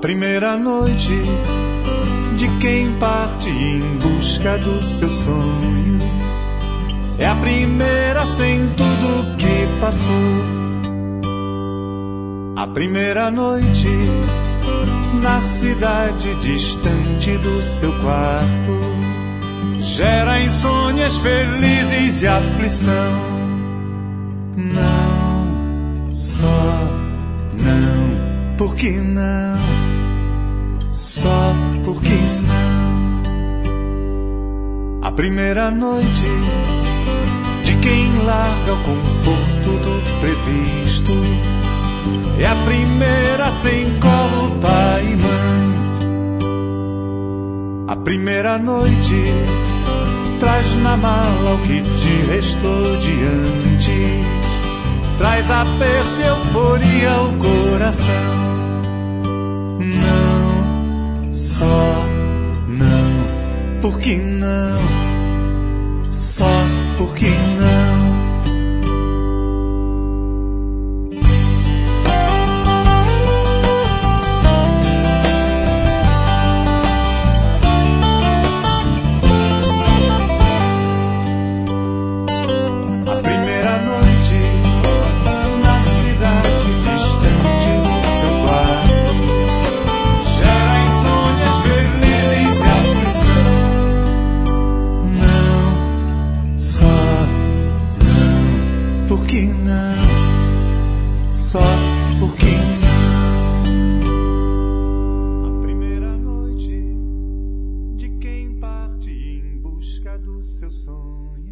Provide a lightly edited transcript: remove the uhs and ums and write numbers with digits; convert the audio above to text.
primeira noite de quem parte em busca do seu sonho. É a primeira sem tudo que passou. A primeira noite na cidade distante do seu quarto gera insônias felizes e aflição. Não, só não, por que não? Só por que não? A primeira noite de quem larga o conforto do previsto é a primeira sem colo, pai e mãe. A primeira noite traz na mala o que te restou de antes, traz aperto e euforia ao coração. Não, só não, por que não? Só por que não? Por que não? Só por que não? A primeira noite de quem parte em busca do seu sonho.